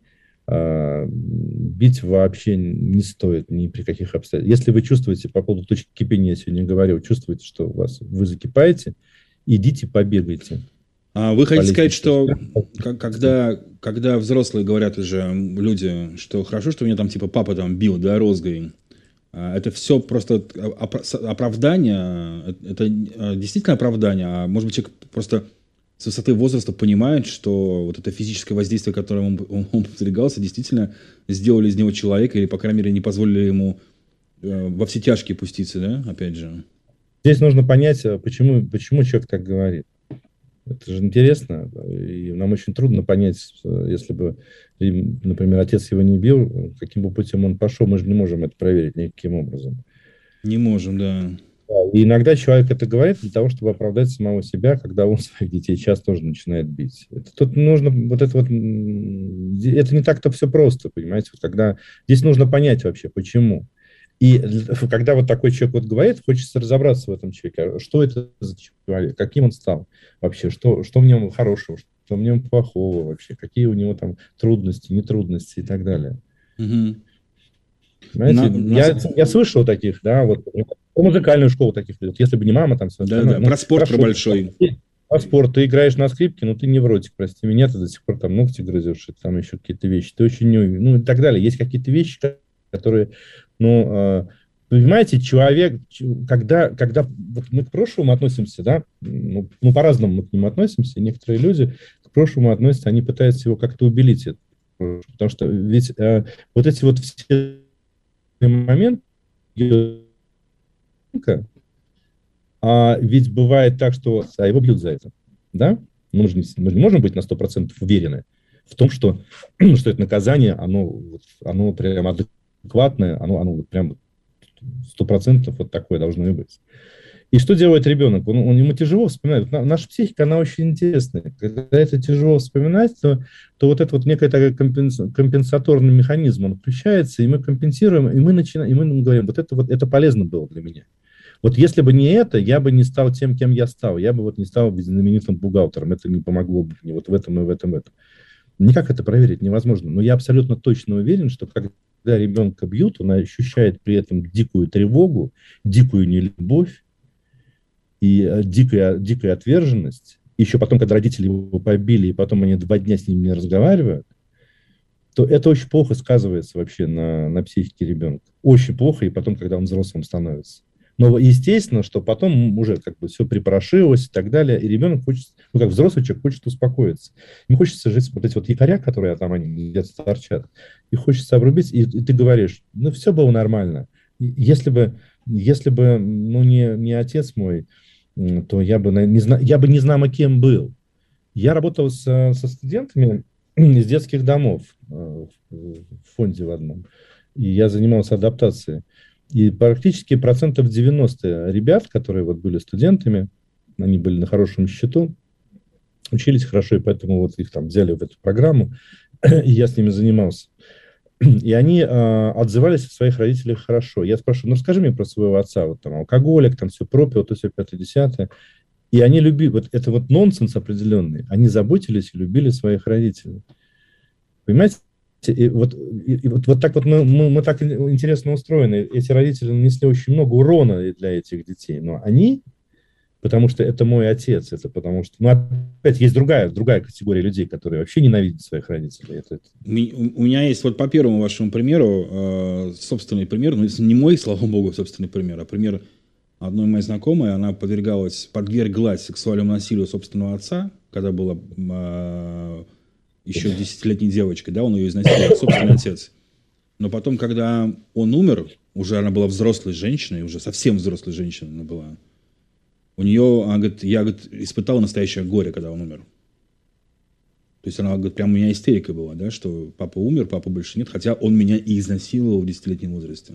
бить вообще не стоит ни при каких обстоятельствах. Если вы чувствуете, по поводу точки кипения я сегодня говорил, чувствуете, что у вас, вы закипаете, идите побегайте. А вы хотите сказать, что когда, когда взрослые говорят уже люди, что хорошо, что меня там типа папа там бил, да, розгой, это все просто оправдание, это действительно оправдание, а может быть человек просто с высоты возраста понимает, что вот это физическое воздействие, которым он, он, он подвергался, действительно сделали из него человека или, по крайней мере, не позволили ему э, во все тяжкие пуститься, да, опять же. Здесь нужно понять, почему, почему человек так говорит. Это же интересно, и нам очень трудно понять, если бы, например, отец его не бил, каким бы путем он пошел, мы же не можем это проверить никаким образом. Не можем, да. И иногда человек это говорит для того, чтобы оправдать самого себя, когда он своих детей сейчас тоже начинает бить. Это, тут нужно вот это вот, это не так-то все просто, понимаете, вот когда здесь нужно понять вообще, почему. И когда вот такой человек вот говорит, хочется разобраться в этом человеке, что это за человек, каким он стал вообще, что, что в нем хорошего, что в нем плохого вообще, какие у него там трудности, нетрудности и так далее. Угу. Знаете, на, я, на... я слышал таких, да, вот В музыкальную школу таких идет. Если бы не мама, там... Да, да, ну, про спорт, хорошо, про большой. Про спорт. Ты играешь на скрипке, но ты невротик, прости меня, ты до сих пор там ногти грызешь, и там еще какие-то вещи. Ты очень... не- Ну, и так далее. Есть какие-то вещи, которые... Ну, э, понимаете, человек, ч- когда, когда вот мы к прошлому относимся, да, ну, ну, по-разному мы к нему относимся, некоторые люди к прошлому относятся, они пытаются его как-то убелить. это. Потому что ведь э, вот эти вот все моменты, а ведь бывает так, что а его бьют за это, да? Мы же не, мы же не можем быть на сто процентов уверены в том, что, что это наказание, оно, вот, оно прям адекватное, оно, оно вот прям сто процентов вот такое должно и быть. И что делает ребенок? Он, он, ему тяжело вспоминать. Вот наша психика, она очень интересная. Когда это тяжело вспоминать, то, то вот это вот некий такой компенс, компенсаторный механизм, он включается, и мы компенсируем, и мы начинаем, и мы говорим, вот это вот это полезно было для меня. Вот если бы не это, я бы не стал тем, кем я стал. Я бы вот не стал знаменитым бухгалтером. Это не помогло бы мне вот в этом и в этом и в этом. Никак это проверить невозможно. Но я абсолютно точно уверен, что когда ребенка бьют, он ощущает при этом дикую тревогу, дикую нелюбовь и э, дикая, дикая отверженность. Еще потом, когда родители его побили, и потом они два дня с ним не разговаривают, то это очень плохо сказывается вообще на, на психике ребенка. Очень плохо, и потом, когда он взрослым становится. Но естественно, что потом уже как бы все припорошилось и так далее, и ребенок хочет, ну как взрослый человек, хочет успокоиться. Ему хочется жить, вот эти вот якоря, которые там они где-то торчат, и хочется обрубить, и, и ты говоришь, ну все было нормально. Если бы, если бы ну, не, не отец мой, то я бы не, зна, я бы не знамо кем был. Я работал со, со студентами из детских домов в фонде в одном, и я занимался адаптацией. И практически процентов девяносто ребят, которые вот были студентами, они были на хорошем счету, учились хорошо, и поэтому вот их там взяли в эту программу, и я с ними занимался. И они э, отзывались о своих родителях хорошо. Я спрашиваю, ну расскажи мне про своего отца, вот там алкоголик, там все пропил, то все пятое-десятое. И они любили, вот это вот нонсенс определенный, они заботились и любили своих родителей. Понимаете? И вот, и, и вот, вот так вот мы, мы, мы так интересно устроены. Эти родители нанесли очень много урона для этих детей. Но они, потому что это мой отец, это потому что... Ну, опять, есть другая, другая категория людей, которые вообще ненавидят своих родителей. Это, это... У меня есть вот по первому вашему примеру э, собственный пример, но это не мой, слава богу, собственный пример, а пример одной моей знакомой. Она подвергалась, подверглась сексуальному насилию собственного отца, когда была... Э, еще десятилетней девочкой, да, он ее изнасиловал, собственный отец. Но потом, когда он умер, уже она была взрослой женщиной, уже совсем взрослой женщиной она была, у нее, она говорит, я, говорит, испытала настоящее горе, когда он умер. То есть она, говорит, прям у меня истерика была, да, что папа умер, папы больше нет, хотя он меня и изнасиловал в десятилетнем возрасте.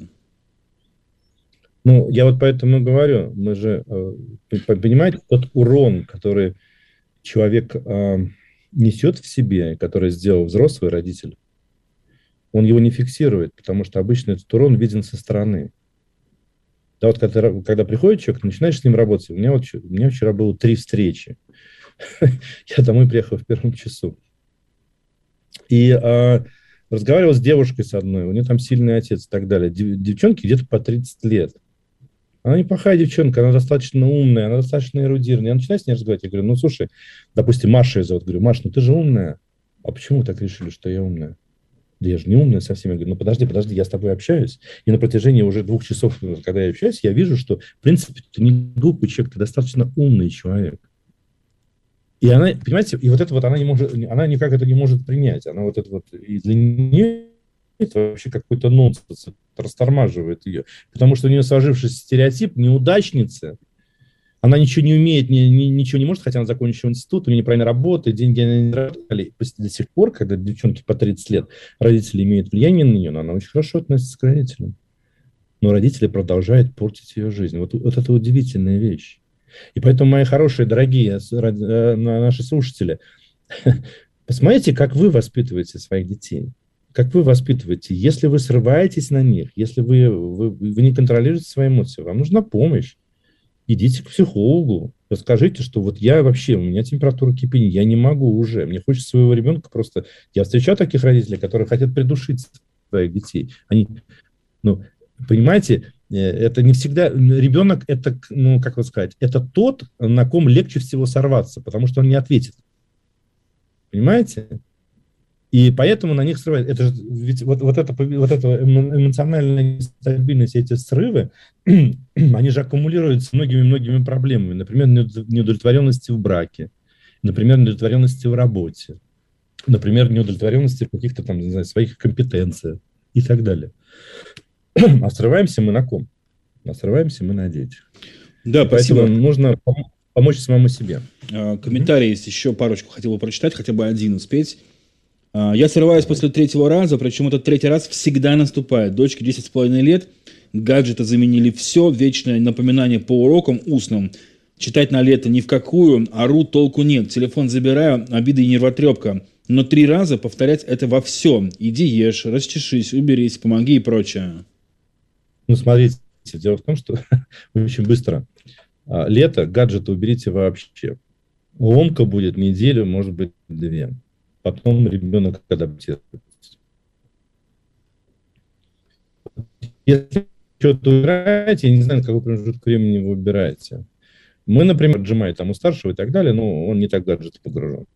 Ну, я вот поэтому говорю, мы же, понимаете, тот урон, который человек... несет в себе, который сделал взрослый родитель, он его не фиксирует, потому что обычно этот урон виден со стороны. Да, вот когда, когда приходит человек, начинаешь с ним работать. У меня, вот, у меня вчера было три встречи. Я домой приехал в первом часу. И а, разговаривал с девушкой с одной, у нее там сильный отец и так далее. Девчонке где-то по тридцать лет. Она неплохая девчонка, она достаточно умная, она достаточно эрудированная. Я начинаю с ней разговаривать, я говорю, ну, слушай, допустим, Маша ее зовут. Говорю, Маш, ну ты же умная. А почему вы так решили, что я умная? Да я же не умная совсем. Я говорю, ну подожди, подожди, я с тобой общаюсь. И на протяжении уже двух часов, когда я общаюсь, я вижу, что, в принципе, ты не глупый человек, ты достаточно умный человек. И она, понимаете, и вот это вот она не может, она никак это не может принять. Она вот это вот, и для нее это вообще какой-то нонсенс, растормаживает ее. Потому что у нее сложившийся стереотип неудачницы. Она ничего не умеет, ни, ни, ничего не может, хотя она закончила институт, у нее неправильно работает, деньги она не работали. До сих пор, когда девчонке по тридцать лет, родители имеют влияние на нее, но она очень хорошо относится к родителям. Но родители продолжают портить ее жизнь. Вот, вот это удивительная вещь. И поэтому, мои хорошие, дорогие наши слушатели, посмотрите, как вы воспитываете своих детей. Как вы воспитываете, если вы срываетесь на них, если вы, вы, вы не контролируете свои эмоции, вам нужна помощь. Идите к психологу, расскажите, что вот я вообще, у меня температура кипения, я не могу уже, мне хочется своего ребенка просто... Я встречаю таких родителей, которые хотят придушить своих детей. Они, ну, понимаете, Это не всегда... Ребенок, это, ну, как вот сказать, это тот, на ком легче всего сорваться, потому что он не ответит. Понимаете? И поэтому на них срывает. Это же, ведь вот, вот, это, вот эта эмоциональная нестабильность, эти срывы, они же аккумулируются многими-многими проблемами. Например, неудовлетворенности в браке, например, неудовлетворенности в работе, например, неудовлетворенности в каких-то там, не знаю, своих компетенциях и так далее. А срываемся мы на ком? А срываемся мы на детях. Да, поэтому спасибо. нужно помочь самому себе. Комментарий есть еще парочку, хотел бы прочитать, хотя бы один успеть. Я срываюсь после третьего раза, причем этот третий раз всегда наступает. Дочке десять с половиной лет, гаджеты заменили все, вечное напоминание по урокам устным. Читать на лето ни в какую, ору, толку нет. Телефон забираю, обида и нервотрепка. Но три раза повторять это во всем. Иди ешь, расчешись, уберись, помоги и прочее. Ну, смотрите, дело в том, что очень быстро. Лето, гаджеты уберите вообще. Ломка будет неделю, может быть, две. Потом ребенок адаптируется. Если что-то убираете, я не знаю, на какой промежуток времени вы убираете. Мы, например, отжимаем там у старшего и так далее, но он не так в гаджеты погружен.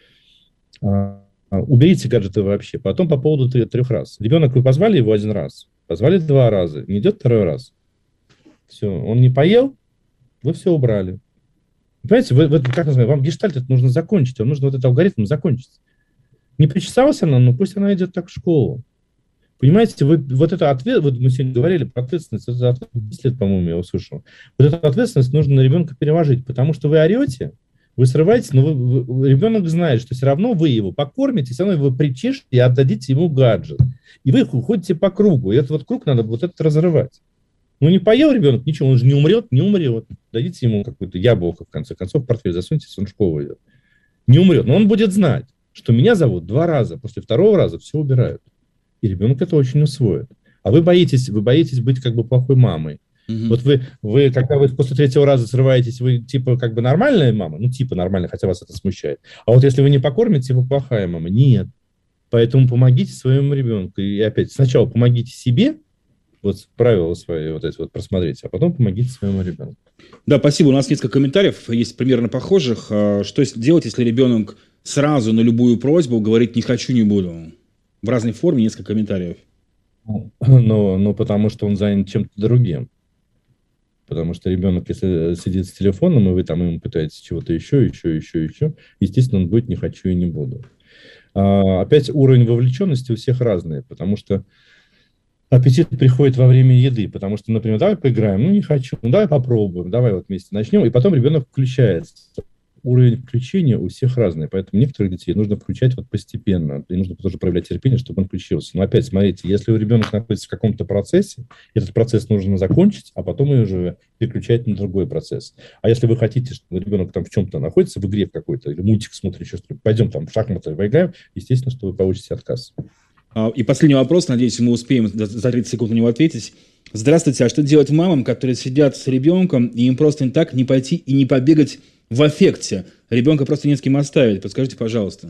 А, уберите гаджеты вообще. Потом по поводу трех раз. Ребенок, вы позвали его один раз, позвали два раза, не идет второй раз. Все, он не поел, вы все убрали. Понимаете, вы, вы, как называется, вам гештальт это нужно закончить, вам нужно вот этот алгоритм закончить. Не причесалась она, но пусть она идет так в школу. Понимаете, вы, вот это ответ, вот мы сегодня говорили про ответственность, это десять лет, по-моему, я услышал. Вот эту ответственность нужно на ребенка переложить, потому что вы орете, вы срываетесь, но вы, вы, ребенок знает, что все равно вы его покормите, все равно вы причешете и отдадите ему гаджет. И вы ходите по кругу, и этот вот круг надо вот этот разрывать. Ну, не поел ребенок, ничего, он же не умрет, не умрет. Дадите ему какое-то яблоко, в конце концов, в портфель засуньте, если он в школу идет. Не умрет, но он будет знать, что меня зовут два раза, после второго раза все убирают. И ребенок это очень усвоит. А вы боитесь, вы боитесь быть как бы плохой мамой. Mm-hmm. Вот вы, вы, когда вы после третьего раза срываетесь, вы типа как бы нормальная мама, ну типа нормальная, хотя вас это смущает. А вот если вы не покормите, вы плохая мама. Нет. Поэтому помогите своему ребенку. И опять, сначала помогите себе, вот правила свои вот эти вот просмотрите, а потом помогите своему ребенку. Да, спасибо. У нас несколько комментариев, есть примерно похожих. Что делать, если ребенок сразу на любую просьбу говорит «не хочу, не буду»? В разной форме несколько комментариев. Ну, ну, потому что он занят чем-то другим. Потому что ребенок, если сидит с телефоном, и вы там ему пытаетесь чего-то еще, еще, еще, еще, естественно, он будет «не хочу и не буду». А, опять уровень вовлеченности у всех разный, потому что аппетит приходит во время еды, потому что, например, давай поиграем, ну не хочу, ну давай попробуем, давай вот вместе начнем, и потом ребенок включается. Уровень включения у всех разный, поэтому некоторых детей нужно включать вот постепенно, и нужно тоже проявлять терпение, чтобы он включился. Но опять, смотрите, если ребенок находится в каком-то процессе, этот процесс нужно закончить, а потом и уже переключать на другой процесс. А если вы хотите, чтобы ребенок там в чем-то находится, в игре в какой-то, или мультик смотрит, еще что-то, пойдем там в шахматы поиграем, естественно, что вы получите отказ. И последний вопрос, надеюсь, мы успеем за тридцать секунд на него ответить. Здравствуйте, а что делать мамам, которые сидят с ребенком, и им просто так не пойти и не побегать в аффекте? Ребенка просто не с кем оставить. Подскажите, пожалуйста.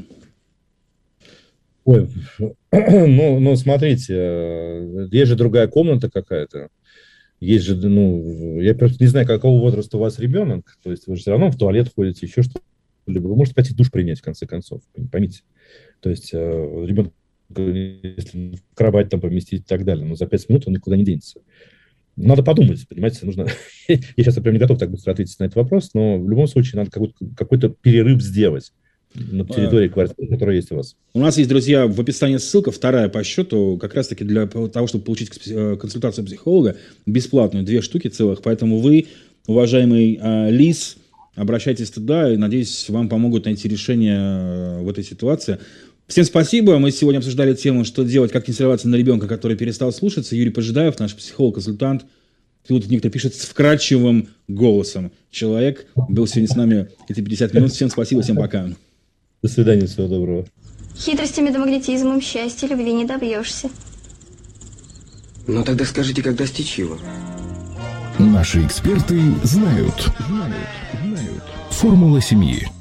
Ой, ну, ну, смотрите, есть же другая комната какая-то. Есть же, ну, я просто не знаю, какого возраста у вас ребенок. То есть вы же все равно в туалет ходите, еще что-либо. Вы можете пойти душ принять, в конце концов. Поймите. То есть ребенок, если в кровать там поместить и так далее, но за пять минут он никуда не денется. Надо подумать, понимаете, нужно... Я сейчас, например, не готов так быстро ответить на этот вопрос, но в любом случае надо какой-то, какой-то перерыв сделать на территории квартиры, которая есть у вас. У нас есть, друзья, в описании ссылка, вторая по счету, как раз-таки для того, чтобы получить консультацию психолога, бесплатную, две штуки целых, поэтому вы, уважаемый э, Лис, обращайтесь туда, и, надеюсь, вам помогут найти решение в этой ситуации. Всем спасибо. Мы сегодня обсуждали тему, что делать, как не срываться на ребенка, который перестал слушаться. Юрий Пожидаев, наш психолог-консультант. Тут некто пишет с вкрадчивым голосом. Человек был сегодня с нами эти пятьдесят минут. Всем спасибо, всем пока. До свидания, всего доброго. Хитростями да магнетизмом счастья любви не добьешься. Ну тогда скажите, как достичь его? Наши эксперты знают. Знают. Знают. Формула семьи.